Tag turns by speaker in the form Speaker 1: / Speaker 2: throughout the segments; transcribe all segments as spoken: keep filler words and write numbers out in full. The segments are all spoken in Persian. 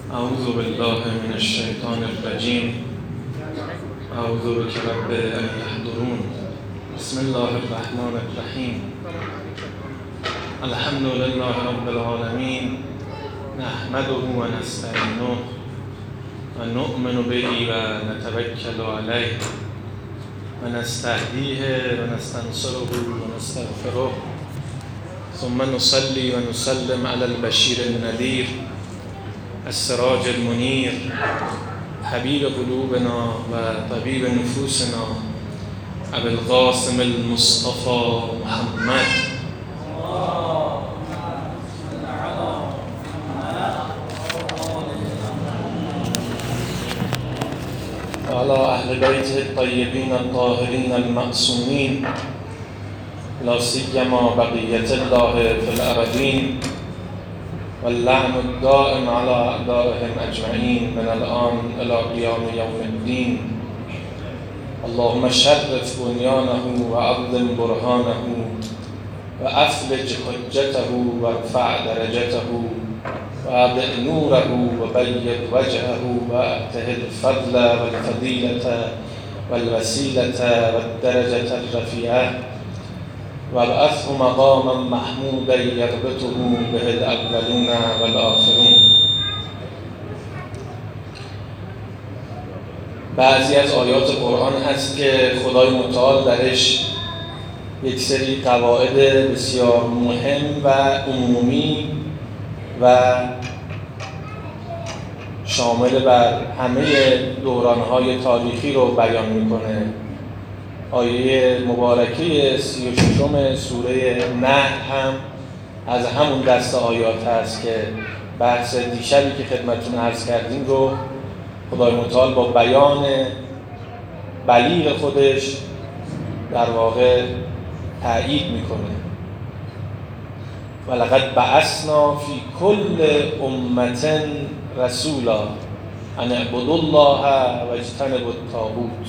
Speaker 1: اعوذ بالله من الشیطان الرجیم. اعوذ بک رب ان یحضرون. بسم الله الرحمن الرحیم. الحمد لله رب العالمین. نحمده و نستعینه و نؤمن به و نتوکل علیه و نستهدیه و نستنصره و نستغفره، ثم نصلي و نسلم علی البشیر النذیر السراج المنیر حبیب قلوبنا و طبیب نفوسنا ابی القاسم المصطفى محمد وعلى اهل بیته الطیبین الطاهرین المعصومین لا سیما بقیة الله فی الارضین واللعن الدائم على اعدائهم اجمعین من الان الى قیام یوم الدین. اللهم شرف بنیانه و عظم برهانه و افلج حجته و ارفع درجته و اضع نوره و بید وجهه و اعطه الفضل والفضیلة والوسیلة والدرجة الرفیعة و ابعثه مقاما محمودا یربطه به الاولون والآخرون. بعضی از آیات قرآن هست که خدای متعال درش یک سری قواعد بسیار مهم و عمومی و شامل بر همه دوران‌های تاریخی رو بیان می‌کنه. آیه مبارکه سی و ششم سوره نحل هم از همون دست آیات هست که بحث دیشبی که خدمتتون عرض کردیم رو خدای متعال با بیان بلیغ خودش در واقع تأیید میکنه. ولقد بعثنا فی کل امة رسولا ان اعبدوا الله واجتنبوا الطاغوت.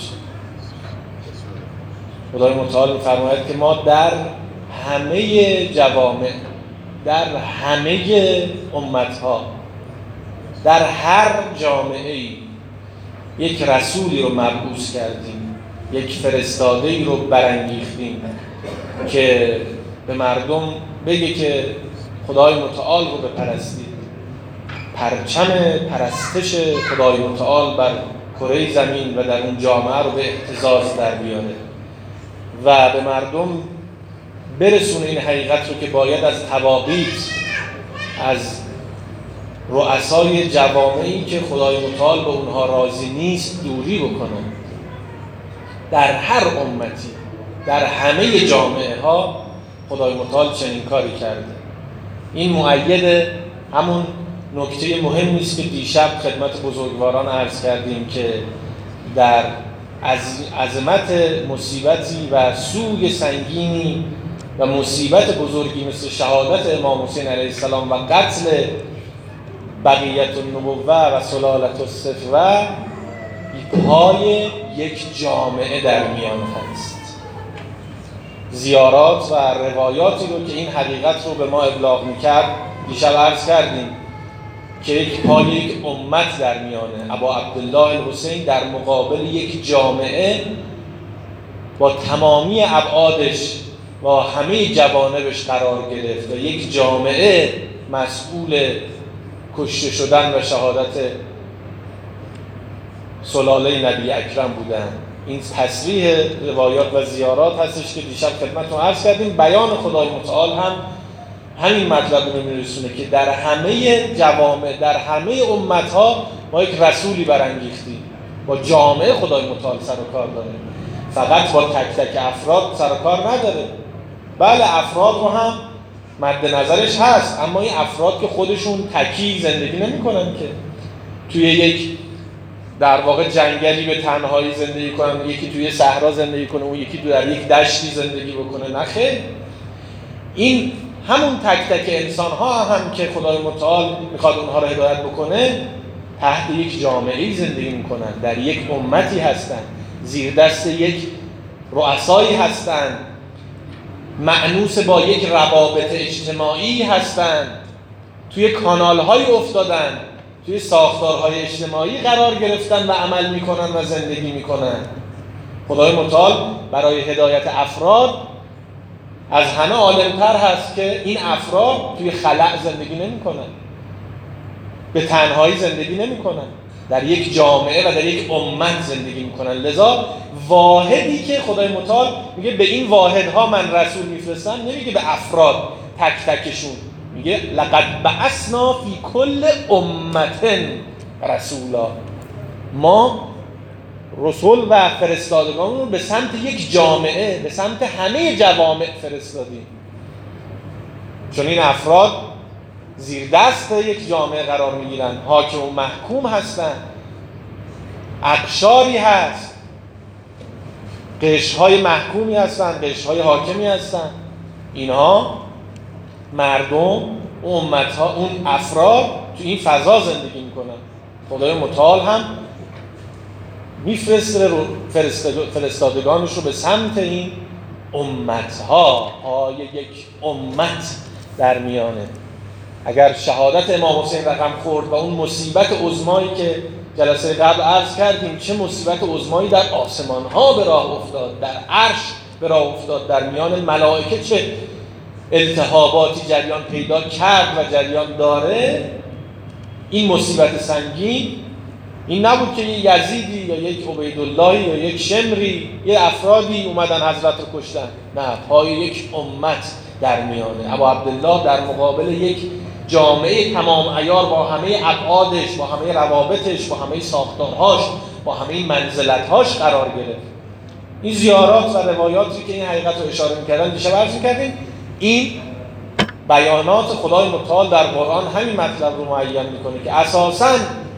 Speaker 1: خدای متعال می‌فرماید که ما در همه جوامع، در همه امت‌ها، در هر جامعه‌ای یک رسولی رو مبعوث کردیم، یک فرستاده‌ای رو برانگیختیم که به مردم بگه که خدای متعال رو بپرستید، پرچم پرستش خدای متعال بر کره زمین و در اون جامعه رو به اهتزاز در بیاره و به مردم برسونه این حقیقت رو که باید از طواغیت، از رؤسای جوامعی که خدای متعال به اونها راضی نیست دوری بکنه. در هر امتی، در همه جامعه ها خدای متعال چنین کاری کرده. این مؤید همون نکته مهمی است که دیشب خدمت بزرگواران عرض کردیم که در از عظمت مصیبتی و سوی سنگینی و مصیبت بزرگی مثل شهادت امام حسین علیه السلام و قتل بقیت النبوه و سلالت الصفوه پای یک جامعه در میان هست. زیارات و روایاتی رو که این حقیقت رو به ما ابلاغ میکرد دیشب عرض کردیم که یک پای یک امت در میانه. ابا عبدالله الحسین در مقابل یک جامعه با تمامی ابعادش با همه جوانبش قرار گرفت و یک جامعه مسئول کشته شدن و شهادت سلاله نبی اکرم بودن. این تصریح روایات و زیارات هستش که دیشب خدمتتون عرض کردیم. بیان خدای متعال هم همین مطلب رو میرسونه که در همه جوامع، در همه امتها ما یک رسولی برانگیختیم. با جامعه خدای متعال سر و کار داره، فقط با تک تک افراد سر و کار نداره. بله افراد رو هم مد نظرش هست، اما این افراد که خودشون تکی زندگی نمی کنن که توی یک در واقع جنگلی به تنهایی زندگی کنن، یکی توی صحرا زندگی کنه و یکی در یک دشتی زندگی بکنه. نه خیر، این همون تک تک انسان ها هم که خدای متعال میخواد اونها رو هدایت بکنه تحت یک جامعه‌ای زندگی میکنن، در یک امتی هستن، زیر دست یک رؤسایی هستن، مأنوس با یک روابط اجتماعی هستن، توی کانال‌های افتادن توی ساختارهای اجتماعی قرار گرفتن و عمل میکنن و زندگی میکنن. خدای متعال برای هدایت افراد از همه عالم‌تر هست که این افراد توی خلأ زندگی نمیکنن، به تنهایی زندگی نمیکنن، در یک جامعه و در یک امت زندگی میکنن. لذا واحدی که خدای متعال میگه به این واحدها من رسول میفرستم، نمیگه به افراد تک تکشون، میگه لقد بعثنا فی کل امت رسولا. ما رسول و فرستادگان رو به سمت یک جامعه، به سمت همه جوامع فرستادیم، چون این افراد زیر دست یک جامعه قرار میگیرن، حاکم و محکوم هستن، اقشاری هست، قشرهای محکومی هستن، قشرهای حاکمی هستن. اینها مردم، اون امتها، اون افراد تو این فضا زندگی میکنن. خدای متعال هم میفرسته فرستادگانش رو به سمت این امتها، پای یک امت در میانه. اگر شهادت امام حسین رقم خورد و اون مصیبت عظمایی که جلسه قبل عرض کردیم، چه مصیبت عظمایی در آسمان ها به راه افتاد، در عرش به راه افتاد، در میان ملائکه چه التهاباتی جریان پیدا کرد و جریان داره، این مصیبت سنگین این نبود که یه یزیدی یا یک عبیداللهی یا یک شمری، یه افرادی اومدن حضرت رو کشتن. نه، پای یک امت در میانه. ابا عبدالله در مقابل یک جامعه تمام عیار با همه ابعادش، با همه روابطش، با همه ساختارهاش، با همه منزلتهاش قرار گرفت. این زیارات و روایاتی که این حقیقت رو اشاره می‌کردن دیشب عرض می‌کردیم، این بیانات خدای متعال در قرآن همین مطلب رو معین می‌کنه که اساساً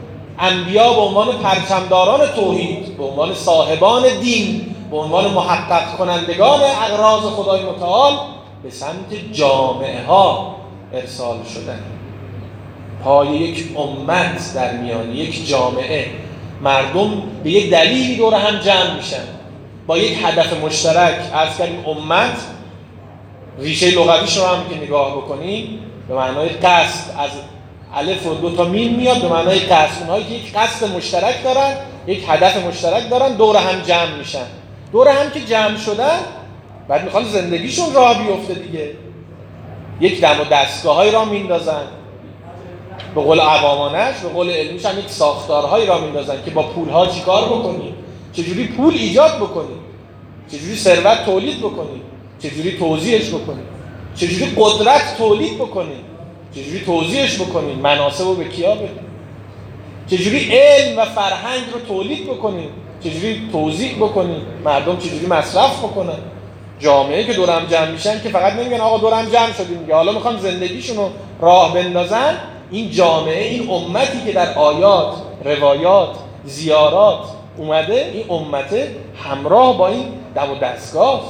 Speaker 1: انبیا به عنوان پرچمداران توحید، به عنوان صاحبان دین، به عنوان محقق کنندگان اغراض خدای متعال به سمت جامعه ها ارسال شدن. پای یک امت در میان یک جامعه، مردم به یک دلیلی دور هم جمع میشن با یک هدف مشترک. عرض کردیم امت ریشه لغویش رو هم که نگاه بکنیم به معنای قصد، از الف و دو تا میم میاد به معنای قصد. اونهایی که یک قصد مشترک دارن، یک هدف مشترک دارن، دور هم جمع میشن. دور هم که جمع شدن بعد میخوان زندگیشون راه بیفته دیگه، یک دم و دستگاه‌هایی را میندازن، به قول عوامانش، به قول علمیش هم یک ساختارهایی را میندازن که با پولها چیکار بکنیم، چجوری پول ایجاد بکنیم، چجوری ثروت تولید بکنیم، چجوری توزیعش بکنیم، چجوری قدرت تولید بکنیم، چجوری توزیعش بکنیم، مناسب رو به کیا بدیم، چجوری علم و فرهنگ رو تولید بکنیم، چجوری توزیع بکنیم، مردم چجوری مصرف بکنن. جامعه که دورم جمع میشن که فقط نمیگن آقا دورم جمع شدیم که حالا میخوان زندگیشون رو راه بندازن. این جامعه، این امتی که در آیات، روایات، زیارات اومده، این امت همراه با این دم و دستگاه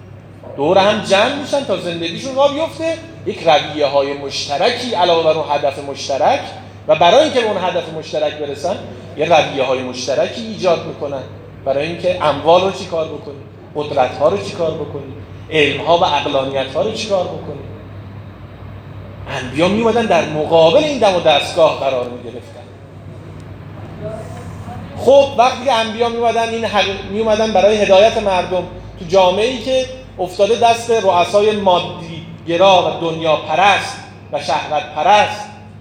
Speaker 1: دور هم جمع میشن تا زندگیشون راه بیفته. یک رویه های مشترکی علاوه بر اون هدف مشترک، و برای اینکه به اون هدف مشترک برسن یه رویه های مشترکی ایجاد میکنن، برای اینکه اموال رو چیکار بکنیم، قدرت ها رو چیکار بکنیم، علم ها و عقلانیت ها رو چیکار بکنیم. انبیا میومدن در مقابل این دم و دستگاه قرار میگرفتن. خب وقتی که انبیا میومدن این حق... میومدن برای هدایت مردم تو جامعه‌ای که افتاده دست رؤسای مادی گرا و دنیا پرست و شهوت پرست،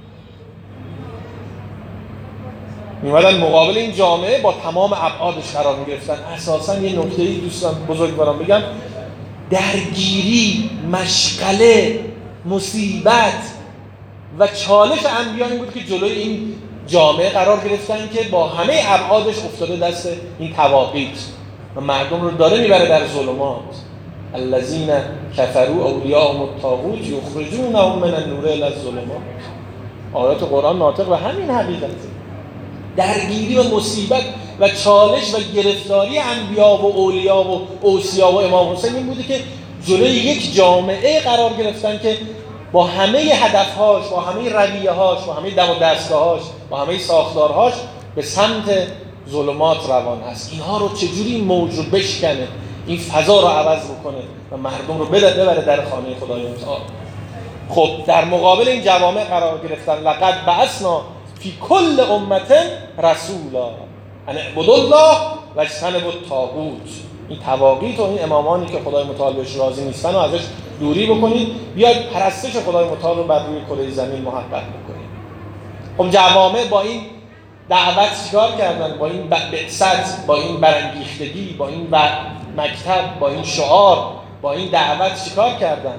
Speaker 1: میومدن مقابل این جامعه با تمام ابعادش قرار میگرفتن. اساساً یه نکته‌ای دوستان بزرگواران بگم، درگیری، مشغله، مصیبت و چالش انبیا این بود که جلوی این جامعه قرار گرفتن که با همه ابعادش افتاده دست این طواغیت و مردم رو داره میبره در ظلمات. الذین کفروا اولیاءهم الطاغوت یخرجونهم من النور الی الظلمات. آیات قرآن ناطق و همین حقیقته. درگیری و مصیبت و چالش و گرفتاری انبیا و اولیا و اوصیا و امام حسین این بوده که جلوی یک جامعه قرار گرفتن که با همه هدفهاش، با همه رویه‌هاش، با همه دم و دستگاهاش، با همه ساختارهاش به سمت ظلمات روان است. اینها رو چجوری موج رو بشکنه، این فضا رو عوض بکنه و مردم رو ببره در خانه خدای متعال. خب در مقابل این جوامع قرار گرفتن. لقد بعثنا فی کل امت رسولا ان اعبدوا الله و اجتنبوا الطاغوت. این طواغیت و این امامانی که خدای متعال بهش راضی نیستن و ازش دوری بکنید، بیاید پرستش خدای متعال رو بر روی کره زمین محقق بکنید. خب جوامع با این دعوت چیکار کردن؟ با این بعثت، با این برانگیختگی، با این مکتب، با این شعار، با این دعوت چیکار کردن؟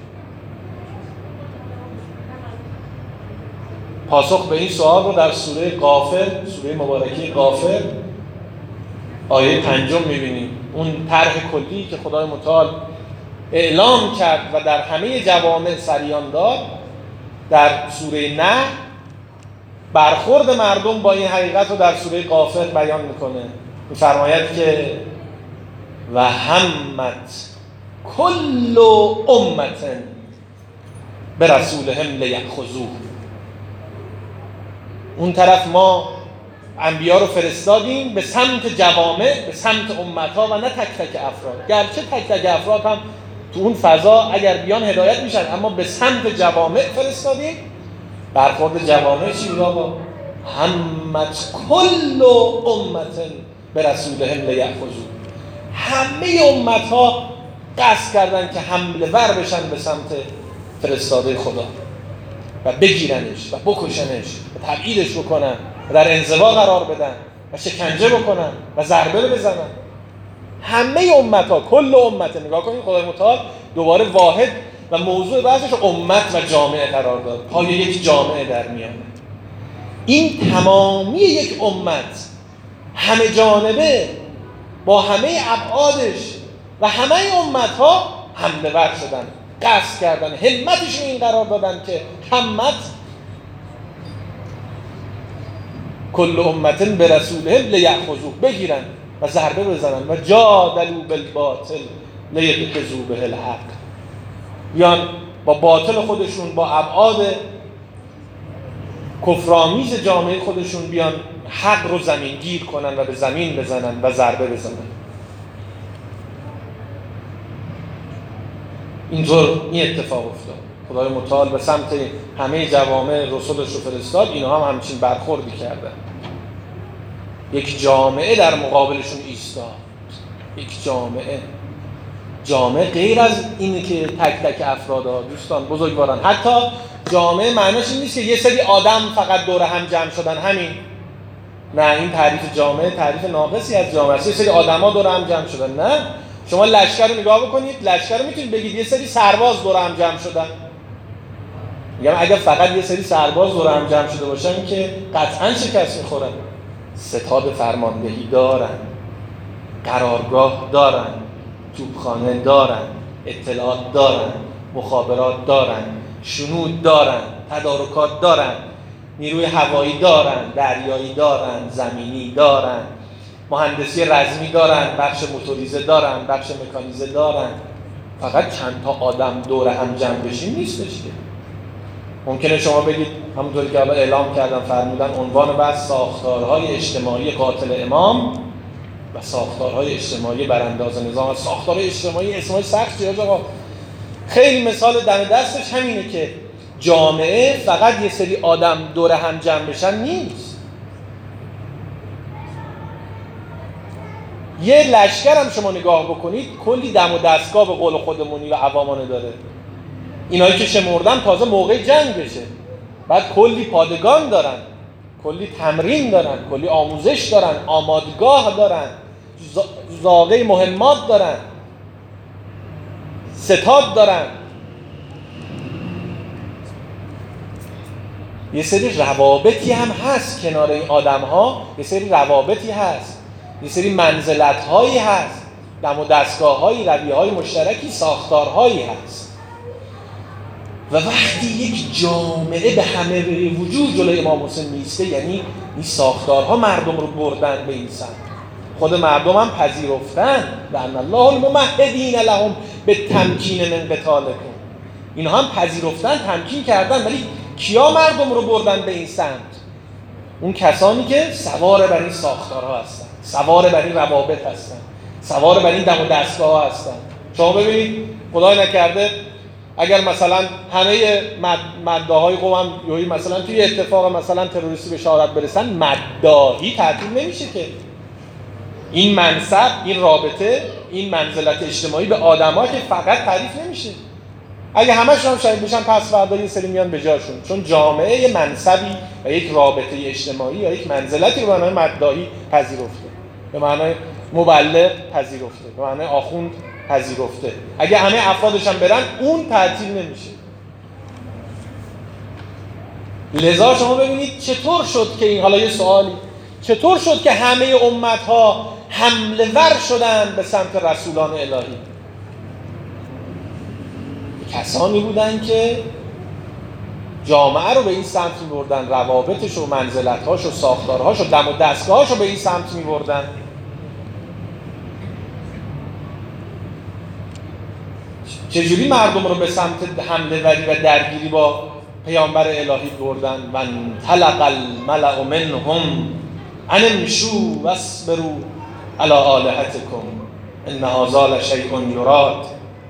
Speaker 1: پاسخ به این سوال رو در سوره غافر، سوره مبارکه غافر آیه پنجم می‌بینیم. اون طرح کلی که خدای متعال اعلام کرد و در همه جوامع سریان داد، در سوره نحل برخورد مردم با این حقیقت رو در سوره غافر بیان میکنه. می‌فرماید که و همت کل امت برسولهم لیأخذوه. اون طرف ما انبیا رو فرستادیم به سمت جوامع، به سمت امتها و نه تک تک افراد. گرچه تک تک افراد هم تو اون فضا اگر بیان هدایت میشن، اما به سمت جوامع فرستادیم. برخورد جوامع چی بود آقا؟ همت کل امت برسولهم لیأخذوه. همه امتها قصد کردن که حمله ور بشن به سمت فرستاده خدا و بگیرنش و بکشنش و تبعیدش بکنن و در انزوا قرار بدن و شکنجه بکنن و ضربه بزنن. همه امتها، کل امت. نگاه کنید خدای متعال دوباره واحد و موضوع بحثش امت و جامعه قرار داد، پای یک جامعه در میانه. این تمامی یک امت همه جانبه با همه ابعادش و همه امتها حمله ور شدن، قصد کردن، همتشون این قرار دادن که همت کل امت برسولهم لیأخذوه، بگیرن و ضربه بزنن و جادلوا بالباطل لیدحضوا به الحق. بیان با باطل خودشون، با ابعاد کفرآمیز جامعه خودشون بیان حق رو زمین گیر کنن و به زمین بزنن و ضربه بزنن. اینطور این اتفاق افتاد. خدای متعال به سمت همه جوامع رسولش رو فرستاد، اینها هم همچین برخوردی کردن. یک جامعه در مقابلشون ایستاد. یک جامعه جامعه غیر از اینه که تک تک افرادها، دوستان بزرگواران، حتی جامعه معناش این نیست که یه سری آدم فقط دور هم جمع شدن همین. نه، این تعریف جامعه تعریف ناقصی از جامعه است. یه سری آدما دور هم جمع شدن. نه، شما لشکر رو نگاه بکنید، لشکر رو میتونید بگید یه سری سرباز دور هم جمع شدن. میگم اگه فقط یه سری سرباز دور هم جمع شده باشن که قطعاً شکست میخورن. ستاد فرماندهی دارن، قرارگاه دارن، توپخانه دارن، اطلاعات دارن، مخابرات دارن، شنود دارن، تدارکات دارن، نیروی هوایی دارن، دریایی دارن، زمینی دارن، مهندسی رزمی دارن، بخش موتوریزه دارن، بخش مکانیزه دارن. فقط چند تا آدم دور هم جمع بشین نیستش که. ممکنه شما بگید همونطوری که الان اعلام کردم فرمودن عنوان بحث ساختارهای اجتماعی قاتل امام و ساختارهای اجتماعی برانداز نظام. ساختارهای اجتماعی اسمای سختی آقا، خیلی مثال دم دستش همینه که جامعه فقط یه سری آدم دور هم جمع بشن نیست. یه لشکر هم شما نگاه بکنید کلی دم و دستگاه به قول خودمونی و عوامانه داره. اینایی که شمردن تازه موقع جنگ بشه. بعد کلی پادگان دارن، کلی تمرین دارن، کلی آموزش دارن، آمادگاه دارن، زاغه مهمات دارن، ستاد دارن. یه سری روابطی هم هست کنار این آدم ها، یه سری روابطی هست، یه سری منزلت هایی هست، دم و دستگاه هایی، رویه های مشترکی، ساختارهایی هست. و وقتی یک جامعه به همه وجود جلوی امام حسین میسته، یعنی این ساختارها مردم رو بردن به این سمت. خود مردم هم پذیرفتن لعن الله الممهدین لهم بالتمکین من قتالکم. اینها هم پذیرفتن، تمکین کردن، ولی کیا مردم رو بردن به این سمت؟ اون کسانی که سوار بر این ساختارها هستن، سوار بر این روابط هستن، سوار بر این دم و دستگاه هستن. شما ببینید خدای نکرده اگر مثلا همه مداهای قوم هم یوهی مثلا توی اتفاق مثلا تروریستی به شهادت برسن، مداهی تعطیل نمیشه که. این منصب، این رابطه، این منزلت اجتماعی به آدم‌ها که فقط تعریف نمیشه. اگه همه‌شون هم شهید بشن پس فردا یه سری میان به جاشون، چون جامعه یه منصبی و یک رابطه اجتماعی یا یک منزلتی به معنای مداهی پذیرفته، به معنای مبلغ پذیرفته، به معنای آخوند پذیرفته. اگه همه افرادش هم برن اون تعطیل نمیشه. لذا شما ببینید چطور شد که این، حالا یه سوالی، چطور شد که همه امت‌ها حمله ور شدن به سمت رسولان الهی؟ کسانی بودن که جامعه رو به این سمت می‌بردن، روابطش و منزلت‌هاش و ساختارهاش و دم و دستگاهاش رو به این سمت می‌بردن. چجوری مردم رو به سمت حمله وری و درگیری با پیامبر الهی بردن؟ من طلق الملأ منهم ان امشوا واصبروا علی آلهتکم ان هذا لشیء یراد.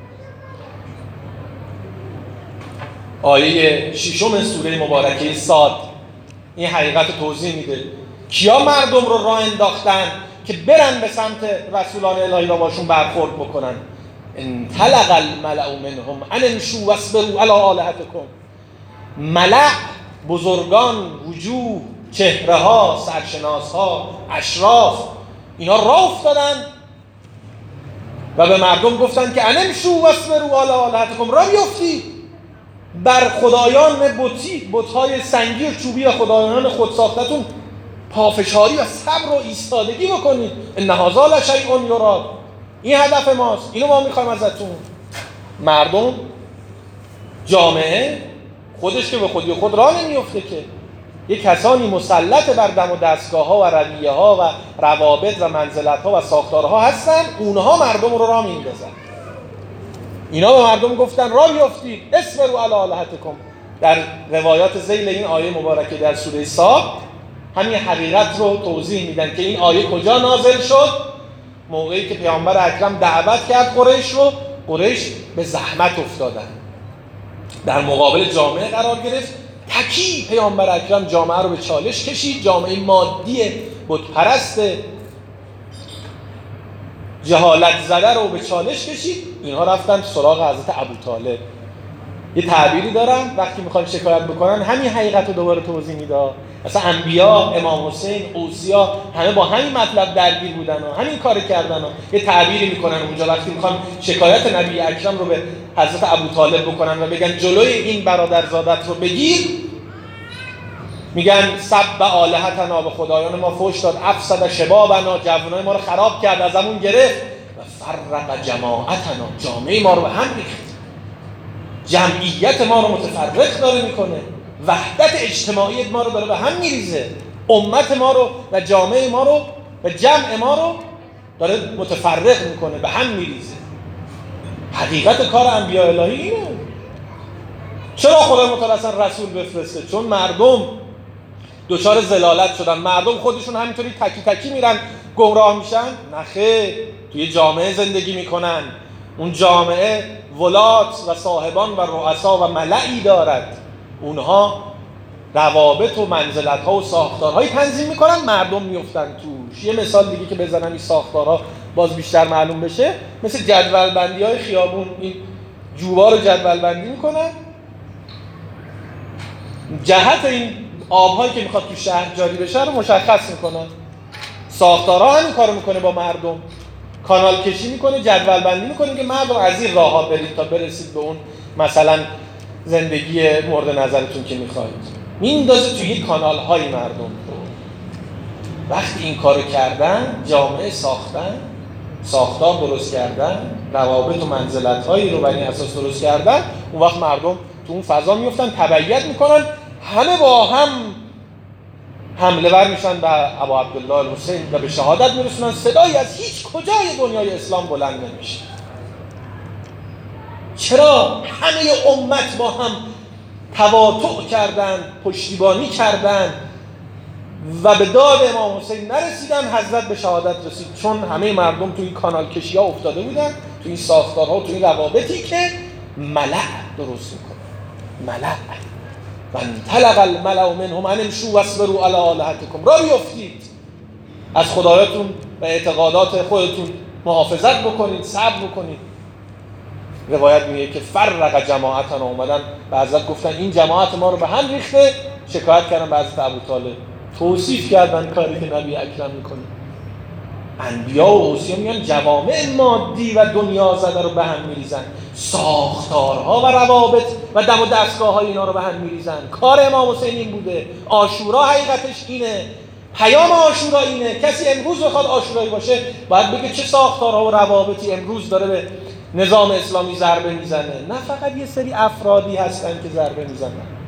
Speaker 1: آیه ششم سوره مبارکه صاد این حقیقت توضیح میده. کیا مردم رو راه انداختن که برن به سمت رسولان الهی و باشون برخورد بکنن؟ ان طلق الملأ منهم ان امشوا واصبروا علی آلهتکم. ملأ، بزرگان، وجوه، چهره ها، سرشناس ها، اشراف، اینا راه افتادن و به مردم گفتن که ان امشوا واصبروا علی آلهتکم، راه بیفتید بر خدایان بتی، بت‌های سنگی و چوبی و خدایان خود ساختتون پافشاری و صبر و ایستادگی بکنید. ان هذا لشیء یراد، این هدف ماست، اینو ما میخوایم ازتون. مردم، جامعه خودش که به خودی خود راه نمیفته که، یک کسانی مسلط بر دم و دستگاه ها و رویه ها و روابط و منزلت ها و ساختارها هستن، اونها مردم رو راه میندازن. اینا به مردم گفتن راه بیفتید، اصبروا علی آلهتکم. در روایات ذیل این آیه مبارکه در سوره صاد همین حقیقت رو توضیح میدن که این آیه کجا نازل شد؟ موقعی که پیامبر اکرم دعوت کرد قریش رو، قریش به زحمت افتادن، در مقابل جامعه قرار گرفت. تکی پیامبر اکرم جامعه رو به چالش کشید، جامعه مادی بتپرست جهالت زده رو به چالش کشید. اینها رفتن سراغ حضرت ابوطالب. یه تعبیری دارن وقتی میخوان شکایت بکنن همین حقیقت رو دوباره توضیح میده. مثلا انبیا، امام حسین، اوصیا همه با همین مطلب درگیر بودن و همین کار کردن و یه تعبیری میکنن اونجا وقتی میخوان شکایت نبی اکرم رو به حضرت ابوطالب بکنن و بگن جلوی این برادرزادت رو بگیر، میگن سب آلهتنا، به خدایان ما فحش داد، افسد شبابنا، جوانای ما رو خراب کرد، ازمون گرفت، و فرق جماعتنا، جامعه ما رو به هم ریخت، جمعیت ما رو متفرق داره میکنه، وحدت اجتماعی ما رو داره به هم میریزه، امت ما رو و جامعه ما رو و جمع ما رو داره متفرق میکنه، به هم میریزه. حقیقت کار انبیاء الهی اینه. چرا خدا متعال اصلا رسول بفرسته؟ چون مردم دچار ضلالت شدن، مردم خودشون همینطوری تکی تکی میرن گمراه میشن. نخیر، توی جامعه زندگی میکنن، اون جامعه ولات و صاحبان و رؤسا و ملعی دارد، اونها روابط و منزلت‌ها و ساختارهایی تنظیم میکنن، مردم میفتن توش. یه مثال دیگه که بزنم این ساختارها باز بیشتر معلوم بشه، مثل جدول بندی های خیابون، این جوبا رو جدول بندی میکنن، جهت این آبهایی که میخواد تو شهر جاری بشه رو مشخص میکنن. ساختارها همین کارو میکنه با مردم، کانال کشی میکنه، جدول بندی میکنه که مردم از این راه ها برید تا برسید به اون مثلا زندگی مورد نظرتون که میخواید. میندازه توی کانال های مردم رو. وقتی این کارو کردن، جامعه ساختن، ساختار درست کردن، روابط و منزلت هایی رو بر این اساس درست کردن، اون وقت مردم تو اون فضا میفتن، تبعیت میکنن، همه با هم حمله ور میشن به ابا عبدالله الحسین و به شهادت میرسونن. صدایی از هیچ کجای دنیای اسلام بلند نمیشه. چرا؟ همه امت با هم تواطؤ کردن، پشتیبانی کردن و به داد امام حسین نرسیدن، حضرت به شهادت رسید. چون همه مردم توی این کانال کشی ها افتاده بودن، توی این ساختارها و توی این روابطی که ملأ درست میکنه. ملأ و انطلق الملأ منهم ان امشوا واصبروا علی آلهتکم، را بیفتید، از خدایاتون و اعتقادات خودتون محافظت بکنید، صبر بکنید. روایت میگه که فرق جماعتنا، اومدن به حضرت گفتن این جماعت ما رو به هم ریخته، شکایت کردن به حضرت ابوطالب، توصیف کردن کاری که نبی اکرم میکنه. انبیا و اوصیا میگن جوامع مادی و دنیا زده رو به هم میریزن، ساختارها و روابط و دم و دستگاه های اینا رو به هم میریزن. کار امام حسین این بوده. عاشورا حقیقتش اینه، پیام عاشورا اینه. کسی امروز بخواد عاشورایی باشه باید بگه چه ساختارها و روابطی امروز داره به نظام اسلامی ضربه میزنه، نه فقط یه سری افرادی هستن که ضربه میزنن.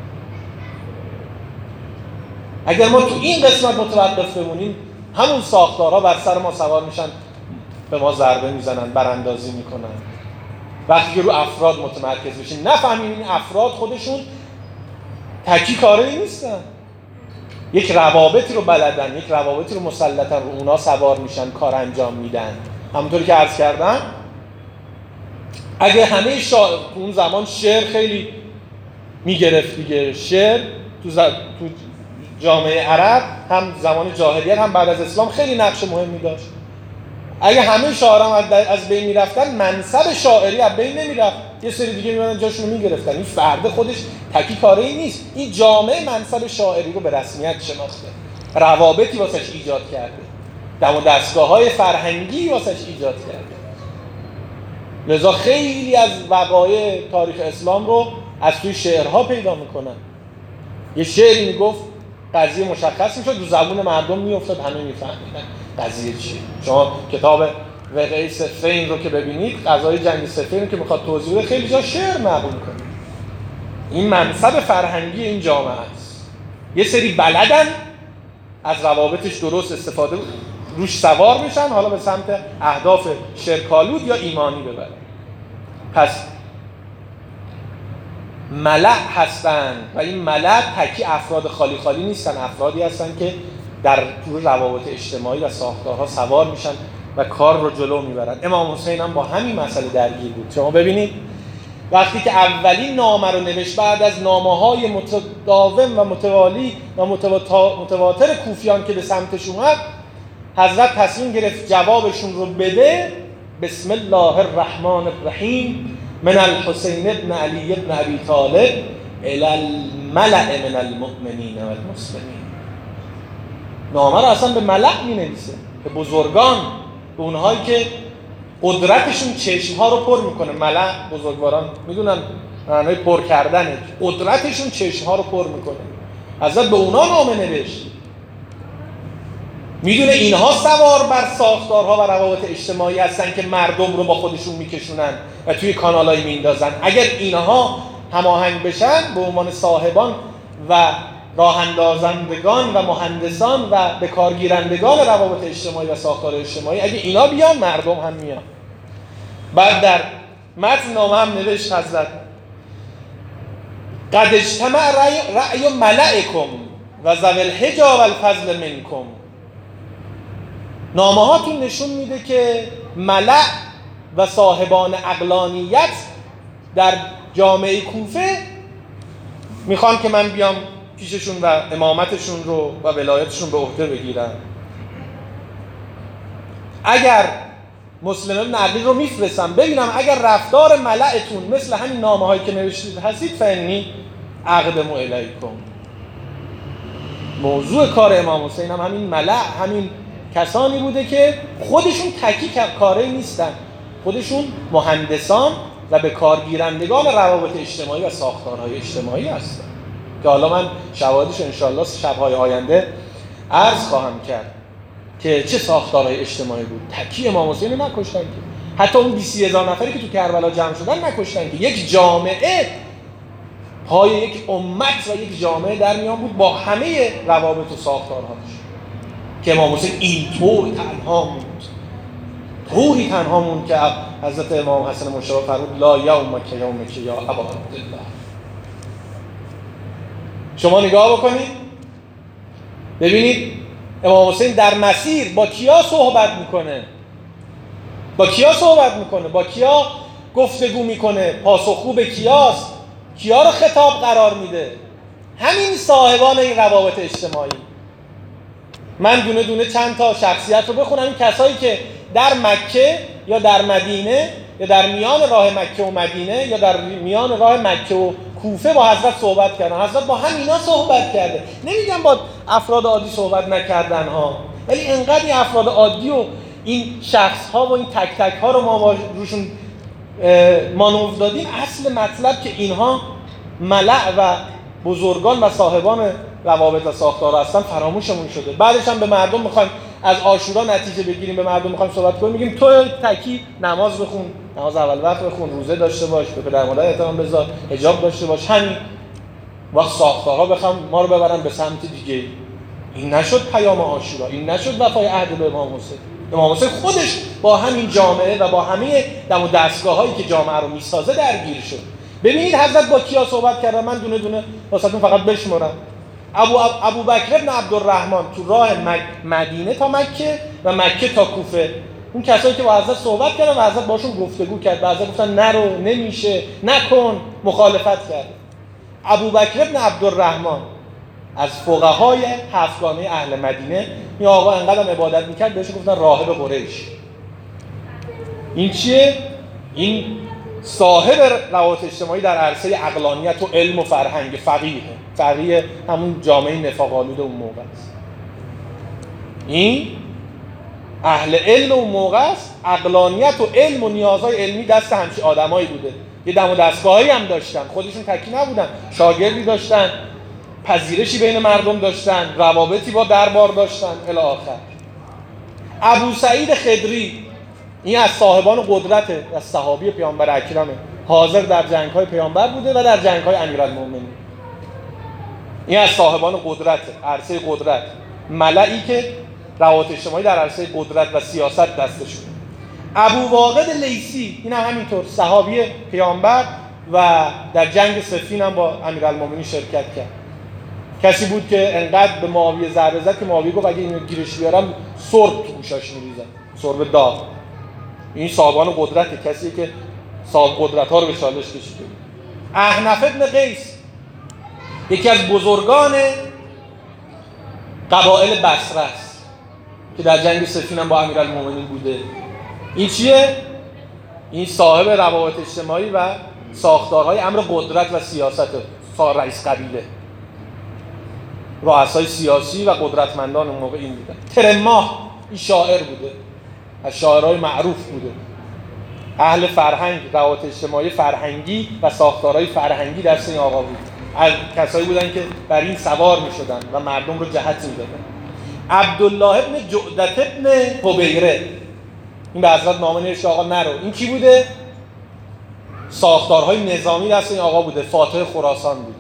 Speaker 1: اگر ما تو این قسمت متوقف بمونیم، همون ساختارها بر سر ما سوار میشن، به ما ضربه میزنن، براندازی میکنن. وقتی که رو افراد متمرکز بشیم، نفهمیم این افراد خودشون تکی کاری نیستن، یک روابطی رو بلدن، یک روابطی رو مسلطن رو اونا سوار میشن، کار انجام میدن. همونطوری که عرض کردم، اگه همه شا... اون زمان شعر خیلی میگرفت دیگه، شعر تو, ز... تو جامعه عرب هم زمان جاهلیت هم بعد از اسلام خیلی نقش مهمی داشت. اگه همه شاعران از بین میرفتن، منصب شاعری از بین نمیرفت، یه سری دیگه میمدن جاشون رو میگرفتن. این فرد خودش تکی کاری نیست، این جامعه منصب شاعری رو به رسمیت شناخته، روابطی واسش ایجاد کرده، دم و دستگاه‌های فرهنگی واسش ایجاد کرده. لذا خیلی از وقایع تاریخ اسلام رو از توی شعرها پیدا میکنن. یه شعری میگفت، قضیه مشخص میشد، رو زبون مردم میافتاد، همه میفهمیدن قضیه چیه. شما کتاب وقعه صفین رو که ببینید، قضای جنگ صفین رو که میخواد توضیح بده، خیلی جا شعر نقل میکنه. این منصب فرهنگی این جامعه است. یه سری بلدن از روابطش درست استفاده روش سوار میشن، حالا به سمت اهداف شرک‌آلود یا ایمانی ببرن. پس ملأ هستن و این ملأ تکی افراد خالی خالی نیستن، افرادی هستن که در طول روابط اجتماعی و ساختارها سوار میشن و کار رو جلو میبرن. امام حسین هم با همین مسئله درگیر بود. شما ببینید وقتی که اولین نامه رو نوشت، بعد از نامه‌های متداوم و متوالی و متواتر کوفیان که به سمتش اومد، حضرت تصمیم گرفت جوابشون رو بده. بسم الله الرحمن الرحیم، من الحسین ابن علی ابن ابی طالب الی الملأ من المؤمنین و المسلمین. نامه رو اصلا به ملأ می نویسه، به بزرگان، به اونهایی که قدرتشون چشمها رو پر میکنه. ملأ بزرگواران میدونن معنای پر کردنه، قدرتشون چشمها رو پر میکنه. حضرت به اونا نامه نوشت. میدونه اینها سوار بر ساختارها و روابط اجتماعی هستن که مردم رو با خودشون میکشونن و توی کانالایی میندازن. اگر اینها هماهنگ بشن به عنوان صاحبان و راه اندازندگان و مهندسان و به کارگیرندگان روابط اجتماعی و ساختار اجتماعی، اگه اینا بیان، مردم هم میان. بعد در متن نامه هم نوشت حضرت قد اجتمع رأی ملأکم و ذوی الحجا و الفضل منکم. نامه هاتون نشون میده که ملأ و صاحبان عقلانیت در جامعه کوفه میخوان که من بیام پیششون و امامتشون رو و ولایتشون به عهده بگیرم. اگر مسلم ابن عقیل رو میفرستم ببینم اگر رفتار ملأتون مثل همین نامه هایی که نوشتید هستید، فانی اقدم الیکم. موضوع کار امام حسین هم همین ملأ، همین کسانی بوده که خودشون تکی کاری نیستن، خودشون مهندسان و به کارگیرندگان روابط اجتماعی و ساختارهای اجتماعی هستن که حالا من شواهدش انشالله شبهای آینده عرض خواهم کرد که چه ساختارهای اجتماعی بود. تکی امام حسین رو نکشتن که، حتی اون بیست هزار نفری که تو کربلا جمع شدن نکشتن که. یک جامعه، پای یک امت و یک جامعه در میان بود با همه روابط و ساختارهاش که امام حسین اینطور تنها موند، طوری تنها موند که حضرت امام حسن مشتبه فرمود لا یومک یومک یا ابا عبدالله. شما نگاه بکنید ببینید امام حسین در مسیر با کیا صحبت میکنه، با کیا صحبت میکنه، با کیا گفتگو میکنه، پاسخگو به کیاست، کیا رو خطاب قرار میده؟ همین صاحبان این روابط اجتماعی. من دونه دونه چند تا شخصیت رو بخونم. این کسایی که در مکه یا در مدینه یا در میان راه مکه و مدینه یا در میان راه مکه و کوفه با حضرت صحبت کردن. حضرت با همینا صحبت کرده. نمیگم با افراد عادی صحبت نکردن ها، ولی انقدر این افراد عادی و این شخص ها و این تک تک ها رو ما روشون مانور دادیم. اصل مطلب که اینها ملأ و بزرگان و صاحبان روابط و ساختار هستن فراموشمون شده. بعدش هم به مردم میخوایم از عاشورا نتیجه بگیریم، به مردم میخوایم صحبت کنیم، میگیم تو تکی نماز بخون، نماز اول وقت بخون، روزه داشته باش، به پدر مادر احترام بذار، حجاب داشته باش. همین وقت ساختارها بخوام ما رو ببرن به سمت دیگه. این نشد پیام عاشورا، این نشد وفای عهد به امام حسین. امام حسین خودش با همین جامعه و با همه دم و دستگاه‌هایی که جامعه رو میسازه درگیر شد. ببینید حضرت با کیا صحبت کردن. من دونه دونه واسهتون فقط بشمرم. ابو ابو بکر ابن عبدالرحمن تو راه مدینه تا مکه و مکه تا کوفه، اون کسایی که با حضرت صحبت کردن و حضرت باشون گفتگو کرد، بعضی گفتن نرو، نمیشه، نکن، مخالفت کرد. ابو بکر ابن عبدالرحمن از فقهای هفتگانه اهل مدینه، این آقا انقدر عبادت میکرد بهش گفتن راهب قریش. این چیه؟ این صاحب روابط اجتماعی در عرصه عقلانیت و علم و فرهنگ، فقیه. فقیه همون جامعه نفاق آلود اون موقع است. این اهل علم اون موقع است. عقلانیت و علم و نیازهای علمی دست همچین آدمایی بوده. یه دم و دستگاهی هم داشتن، خودشون تکی نبودن، شاگردی داشتن، پذیرشی بین مردم داشتن، روابطی با دربار داشتن الی آخر. ابو سعید خدری این از صاحبان قدرت، از صحابی پیامبر اکرمه، حاضر در جنگ‌های پیامبر بوده و در جنگ‌های امیرالمومنین. این از صاحبان قدرت، عرصه قدرت، ملئی که روابط اجتماعی در عرصه قدرت و سیاست دستشون. ابو واقد لیثی این هم همینطور صحابی پیامبر و در جنگ صفین هم با امیرالمومنین شرکت کرد. کسی بود که انقدر به معاویه ضربه زد که معاویه گفت اگه اینو گیرش بیارم سرب تو گوشاش میریزم، سرب داغ. این صاحبان قدرته، کسی که صاحب قدرت ها رو به چالش کشیده. احنف ابن قیس یکی از بزرگان قبایل بصره است که در جنگ صفین هم با امیرالمومنین بوده. این چیه؟ این صاحب روابط اجتماعی و ساختارهای امر قدرت و سیاست، صاحب رئیس قبیله، رؤسای سیاسی و قدرتمندان اون موقع این بودن. ترماه این شاعر بوده، از شاعرای معروف بوده. اهل فرهنگ، روابط اجتماعی فرهنگی و ساختارهای فرهنگی دست این آقا بود. از کسایی بودن که بر این سوار می‌شدن و مردم رو جهت می‌دادن. عبدالله ابن جعدت ابن حبیره این به حضرت نامه نوشته آقا نرو. این کی بوده؟ ساختارهای نظامی دست این آقا بوده، فاتح خراسان بوده.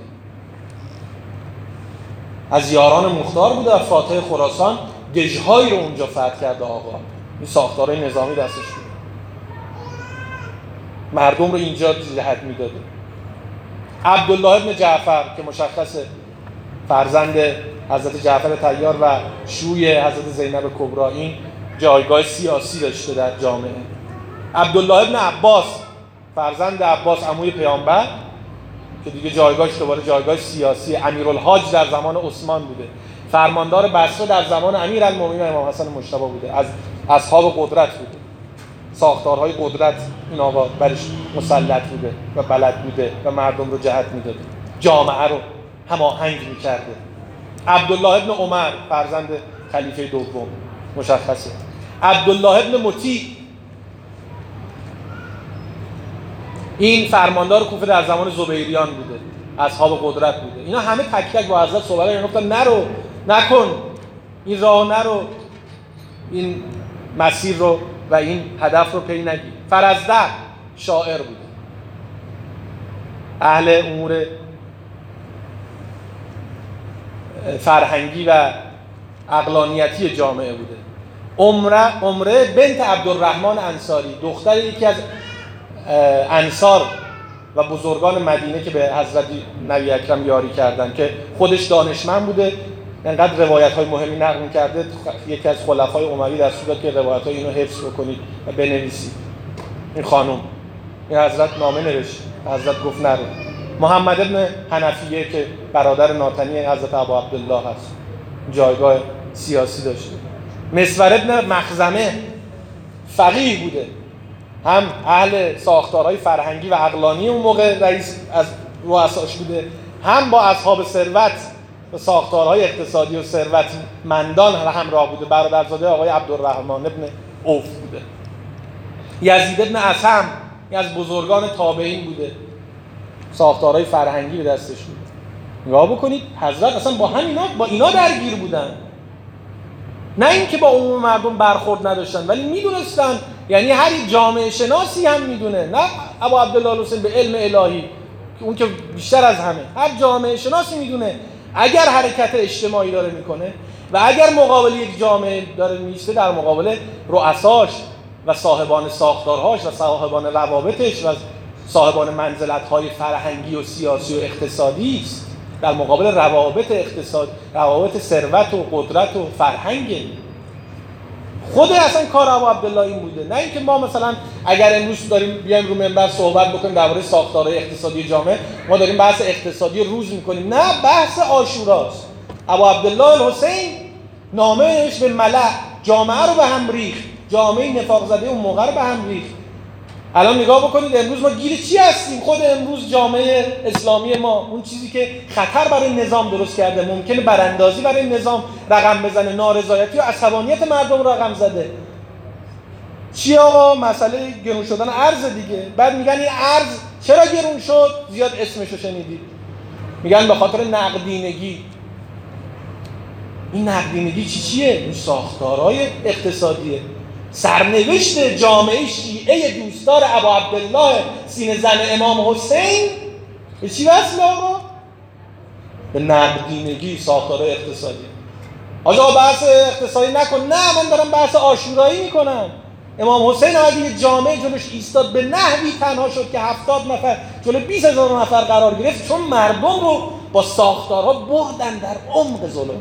Speaker 1: از یاران مختار بوده و فاتح خراسان دژهایی رو اونجا فتح کرده آقا. این ساختارهای نظامی دستش بوده، مردم رو اینجا جهت میداده. عبدالله ابن جعفر که مشخص فرزند حضرت جعفر طیار و شوی حضرت زینب کبرا، این جایگاه سیاسی داشته در جامعه. عبدالله ابن عباس فرزند عباس عموی پیامبر که دیگه جایگاهش دوباره جایگاه سیاسی. امیرالحاج در زمان عثمان بوده، فرماندار بصره در زمان امیرالمومنین امام حسن مجتبی بوده، از اصحاب قدرت بوده. ساختارهای قدرت این آقا برش مسلط بوده و بلد بوده و مردم رو جهت میداده، جامعه رو هماهنگ میکرده. عبدالله ابن عمر فرزند خلیفه دوم مشخصه. عبدالله ابن مطیع این فرماندار کوفه در زمان زبیریان بوده، اصحاب قدرت بوده. اینا همه تک تک با حضرت صحبت کردن، گفتن نرو، نکن، این راه نرو، این مسیر رو و این هدف رو پی نگیر. فرزدق شاعر بوده، اهل امور فرهنگی و عقلانیتی جامعه بوده. عمره عمره بنت عبدالرحمن انصاری، دختر یکی از انصار و بزرگان مدینه که به حضرت نبی اکرم یاری کردن، که خودش دانشمند بوده، انقدر روایت‌های مهمی نقل می‌کرده. یکی از خلفای اموی دستور داد که روایت‌های اینو حفظ بکنید و بنویسید. این خانم این حضرت نامه نوشت، حضرت گفت نرو. محمد ابن حنفیه که برادر ناتنی حضرت ابا عبدالله هست، جایگاه سیاسی داشته. مسور ابن مخزمه فقیه بوده، هم اهل ساختارهای فرهنگی و عقلانی اون موقع رئیس از رؤساش بوده، هم با اصحاب ثروت و ساختارهای اقتصادی و ثروتمندان همراه بوده. برادرزاده آقای عبدالرحمن ابن عوف بوده. یزید ابن اسهم از بزرگان تابعین بوده، ساختارهای فرهنگی به دستش بوده. نگاه بکنید حضرت اصلا با همینا با اینا درگیر بودن، نه اینکه با عموم مردم برخورد نداشتن، ولی میدونستن. یعنی هر جامعه شناسی هم میدونه، نه ابو عبدالله حسین به علم الهی که اون که بیشتر از همه، هر جامعه شناسی میدونه اگر حرکت اجتماعی داره میکنه و اگر مقابل یک جامعه داره میسته در مقابل رؤساش و صاحبان ساختارهاش و صاحبان روابطش و صاحبان منزلت‌های فرهنگی و سیاسی و اقتصادی است، در مقابل روابط اقتصاد، روابط ثروت و قدرت و فرهنگ. خود اصلا کار ابو عبدالله این بوده، نه اینکه ما مثلا اگر امروز داریم بیایم رو منبر صحبت بکنیم درباره ساختارهای اقتصادی جامعه، ما داریم بحث اقتصادی روز میکنیم. نه، بحث عاشوراست. ابو عبدالله الحسین نامه‌اش به ملأ جامعه رو به هم ریخت، جامعه نفاق زده اون موقع رو به هم ریخت. الان نگاه بکنید امروز ما گیر چی هستیم؟ خود امروز جامعه اسلامی ما اون چیزی که خطر برای نظام درست کرده، ممکنه براندازی برای نظام رقم بزنه، نارضایتی و عصبانیت مردم رقم زده. چی آقا؟ مسئله گرون شدن ارز دیگه. بعد میگن این ارز چرا گرون شد؟ زیاد اسمشو شنیدید، میگن به خاطر نقدینگی. این نقدینگی چی چیه؟ این ساختارهای اقتصادیه. سرنوشت جامعه شیعه دوستدار ابا عبدالله سینه زن امام حسین به چی وصله آقا؟ به نقدینگی ساختارهای اقتصادی. آقا بحث اقتصادی نکن. نه، من دارم بحث عاشورایی میکنم. امام حسین اگه یه جامعه جلوش ایستاد به نحوی تنها شد که هفتاد نفر جلو بیست هزار نفر قرار گرفت، چون مردم رو با ساختارها بردن در عمق ظلمات.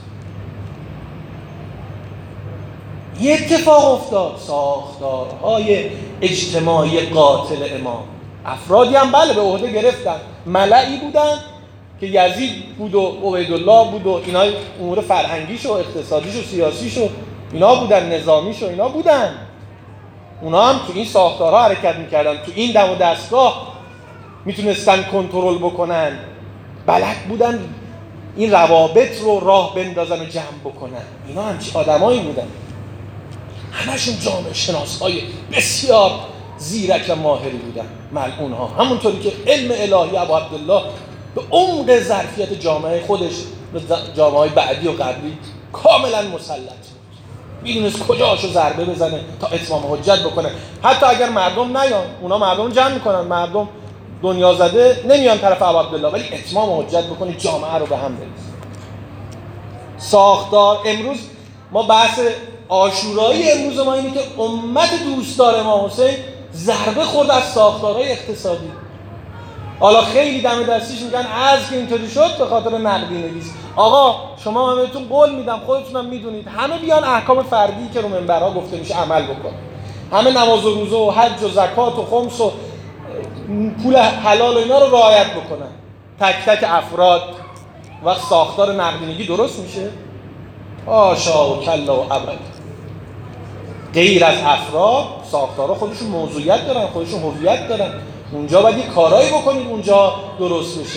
Speaker 1: یه اتفاق افتاد، ساختارهای اجتماعی قاتل امام. افرادی هم بله به عهده گرفتن، ملئی بودن که یزید بود و عبیدالله بود و اینا امور فرهنگیش و اقتصادیش و سیاسیش و اینا بودن، نظامیش و اینا بودن. اونا هم تو این ساختارها حرکت میکردن، تو این دم و دستگاه میتونستن کنترل بکنن، بلد بودن این روابط رو راه بندازن و جمع بکنن. اینا همچی آدمایی بودن، همشون جامعه شناس‌های بسیار زیرک و ماهری بودن ملعون‌ها. همونطوری که علم الهی ابو عبدالله به عمق ظرفیت جامعه خودش به جامعه‌های بعدی و قبلی کاملا مسلط بود. میدونست کجاشو ضربه بزنه تا اتمام حجت بکنه. حتی اگر مردم نیان، اونا مردم جمع میکنن، مردم دنیا زده نمیان طرف ابو عبدالله، ولی اتمام حجت بکنه، جامعه رو به هم بریزه. ساختار امروز ما بحث عاشورایی امروز ما اینه که امت دوستدار امام حسین ضربه خورد از ساختارهای اقتصادی. حالا خیلی دم دستیش میگن از که اینطوری شد به خاطر نقدینگی. آقا شما من بهتون قول میدم، خودتونم میدونید، همه بیان احکام فردی که رو منبرها گفته میشه عمل بکن. همه نماز و روزه و حج و زکات و خمس و پول حلال و اینا رو رعایت بکنن. تک تک افراد و ساختار نقدینگی درست میشه؟ آشا و کلا و ابد. غیر از افراد ساختارها خودشون موضوعیت دارن، خودشون هویت دارن. اونجا باید یه کارایی بکنید اونجا درست بشه.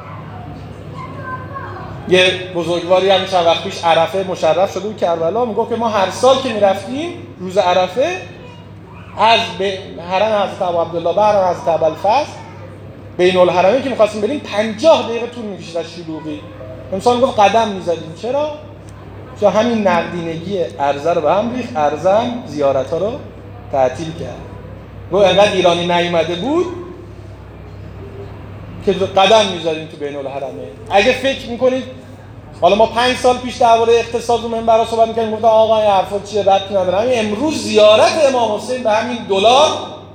Speaker 1: یه بزرگواری هم چند وقت پیش عرفه مشرف شده بود کربلا، میگفت که ما هر سال که میرفتیم روز عرفه از به حرم حضرت ابو عبدالله به حرم حضرت ابوالفضل بین الحرمین که می‌خواستیم بریم پنجاه دقیقه طول می‌کشید از شلوغی. انسان میگفت قدم می‌زدیم. چرا؟ چون همین نقدینگی عرضه رو به هم ریخت، عرضه هم زیارت‌ها رو تعطیل کرد. و انقدر ایرانی نیومده بود که قدم می‌زدیم تو بین الحرمین. اگه فکر می‌کنید حالا ما پنج سال پیش درباره اقتصاد و منبرها صحبت می‌کردیم، گفتم آقا این حرفا چیه، ربطی نداره. همین امروز زیارت امام حسین به همین دلار،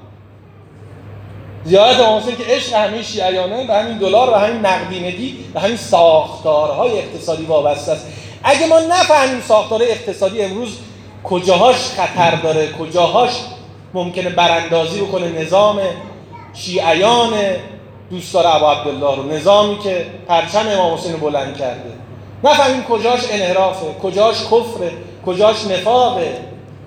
Speaker 1: زیارت امام حسین که عشق همین شیعیانه، به همین دلار و همین نقدینگی و همین ساختارهای اقتصادی وابسته است. اگه ما نفهمیم ساختارهای اقتصادی امروز کجاهاش خطر داره، کجاهاش ممکنه براندازی بکنه نظام شیعیان دوستدار ابا عبدالله رو، نظامی که پرچم امام حسین رو بلند کرده، نفهمیم کجاش انحرافه، کجاش کفره، کجاش نفاقه.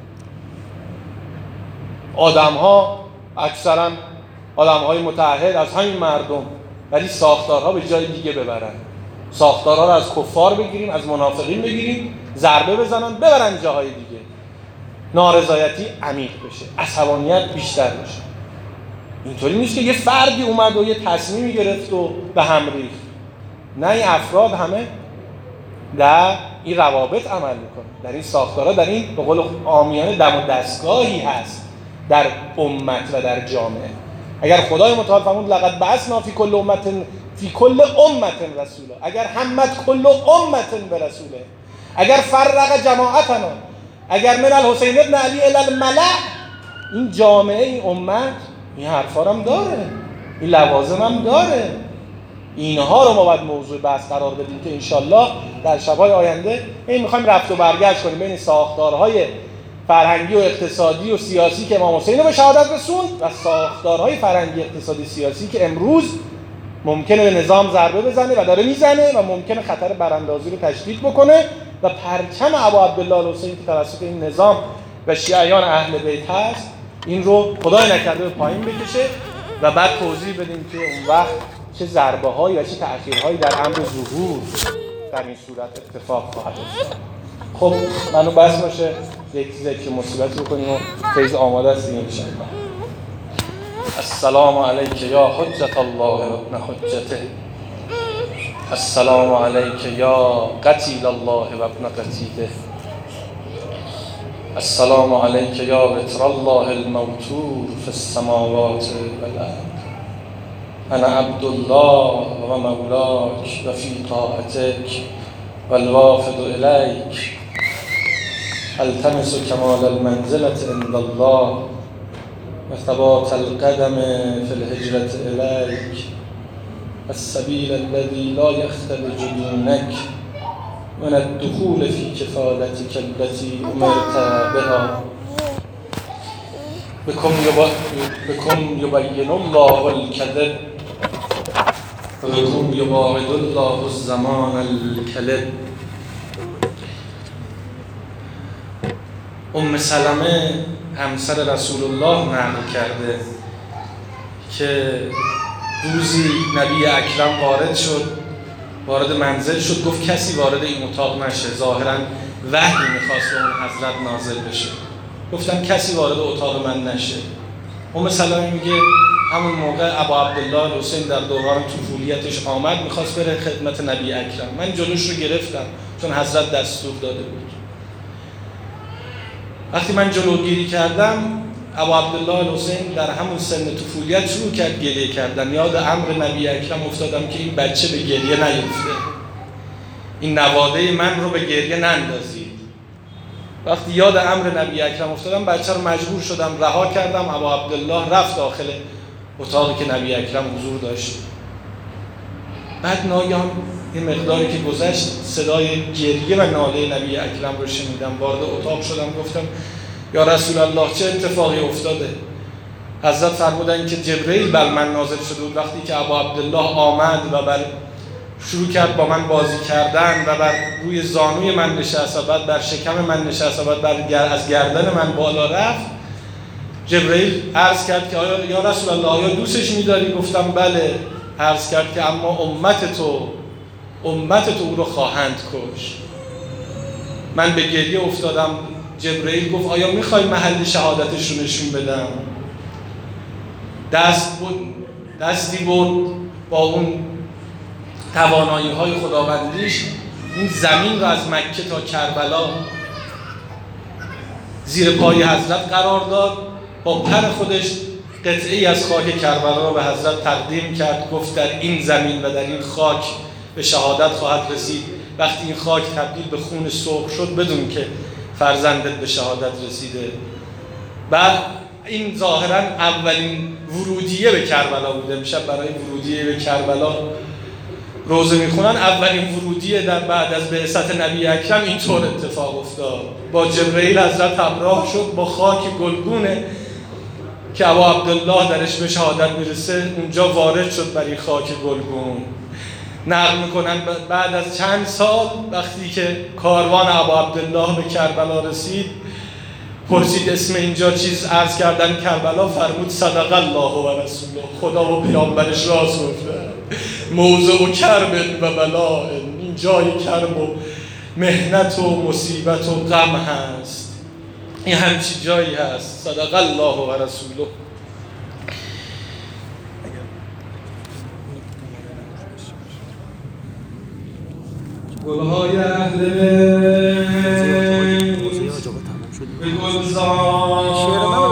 Speaker 1: آدم ها اکثرا آدم های متعهد از همین مردم، ولی ساختارها به جای دیگه ببرن، ساختارها رو از کفار بگیریم، از منافقین بگیریم، ضربه بزنن ببرن جاهای دیگه، نارضایتی عمیق بشه، عصبانیت بیشتر بشه. اینطوری نیست که یه فردی اومد و یه تصمیمی گرفت و به هم ریخت. نه، این افراد همه در این روابط عمل میکنه، در این ساختارها، در این به قول عامیانه دم و دستگاهی هست در امت و در جامعه. اگر خدای متعال فرمود لقد بعثنا فی کل امت فی کل امت رسولا، اگر همت کل امت برسوله، اگر فرق جماعتنا، اگر من الحسین ابن علی الی الملأ، این جامعه، این امت این حرفا هم داره، این لوازم هم داره. اینها رو ما باید موضوع بحث قرار بدیم که انشالله در شب‌های آینده این می‌خوایم رفت و برگشت کنیم بین ساختارهای فرهنگی و اقتصادی و سیاسی که امام حسین رو به شهادت رسوند و ساختارهای فرهنگی اقتصادی سیاسی که امروز ممکنه به نظام ضربه بزنه و داره میزنه و ممکنه خطر براندازی رو تشدید بکنه و پرچم ابا عبدالله الحسین که توسط این نظام و شیعیان اهل بیت هست این رو خدای نکرده به پایین بکشه و بعد توضیح بدیم که اون وقت چه ضربه هایی و چه تأخیرهایی در امر ظهور در این صورت اتفاق خواهد افتاد. خب منو بس باشه یک ذکر مصیبتی بکنیم و فیض آماده است این انشاءالله. السلام علیک یا حجت الله و ابن حجته، السلام علیک یا قتیل الله و ابن قتیله، السلام علیک یا وتر الله الموتور فی السماوات والارض، انا عبد الله و مولاک و فی طاعتک و الوافد الیک، التمس کمال المنزلة عند الله و ثبات القدم فی الهجرة الیک، السبیل الذی لا یختلج دونک من الدخول فی کفالتک التي امرت بها، بكم يبين الله الكذب وبكم يباعد الله الزمان الكلب. ام سلمه همسر رسول الله نقل کرده که روزی نبی اکرم وارد شد، وارد منزل شد، گفت کسی وارد این اتاق نشه، ظاهراً وحی میخواست به اون حضرت نازل بشه. گفتم کسی وارد اتاق من نشه. ام سلمه میگه همون موقع ابا عبدالله الحسین در دوران طفولیتش آمد، میخواست بره خدمت نبی اکرم. من جلوش رو گرفتم چون حضرت دستور داده بود. وقتی من جلوگیری کردم، ابا عبدالله الحسین در همون سن طفولیت شروع کرد گریه کردن. یاد امر نبی اکرم افتادم که این بچه به گریه نیفته، این نواده من رو به گریه نندازید. وقتی یاد امر نبی اکرم افتادم، بچه رو مجبور شدم رها کردم. ابا عبدالله رفت داخل اتاقی که نبی اکرم حضور داشت. بعد ناگهان یه مقداری که گذشت، صدای گریه و ناله نبی اکرم رو شنیدم. وارد اتاق شدم، گفتم یا رسول الله چه اتفاقی افتاده؟ حضرت فرمودن که جبرئیل بر من نازل شده بود وقتی که ابا عبدالله آمد و بر شروع کرد با من بازی کردن و بر روی زانوی من نشست و بعد بر شکم من نشست و بعد بر از گردن من بالا رفت. جبرئیل عرض کرد که آیا یا رسول الله آیا دوستش می‌داری؟ گفتم بله. عرض کرد که اما امت تو امت تو او رو خواهند کش. من به گریه افتادم. جبرئیل گفت آیا می‌خوای محل شهادتش رو نشون بدم؟ دست بود دستی بود با اون توانایی‌های خداوندیش این زمین رو از مکه تا کربلا زیر پای حضرت قرار داد. با پر خودش قطعه‌ای از خاک کربلا رو به حضرت تقدیم کرد. گفت در این زمین و در این خاک به شهادت خواهد رسید. وقتی این خاک تبدیل به خون سرخ شد بدون که فرزندت به شهادت رسیده. بعد این ظاهراً اولین ورودیه به کربلا بوده. امشب برای ورودیه به کربلا روزه میخونن. اولین ورودیه در بعد از بعثت نبی اکرم اینطور اتفاق افتاد. با جبرئیل حضرت همراه شد با خاک گلگون که ابا عبدالله درش به شهادت میرسه، اونجا وارد شد بر این خاک گلگون. نقل میکنن بعد از چند سال وقتی که کاروان ابا عبدالله به کربلا رسید، پرسید اسم اینجا چیز، عرض کردن کربلا، فرمود صدق الله و رسوله، خدا و پیامبرش راست گفته، موضع و کرب و بلا، این جای کرب و محنت و مصیبت و غم هست، این همچی جایی هست. صدق الله و رسوله. گلهای اهل به گلزار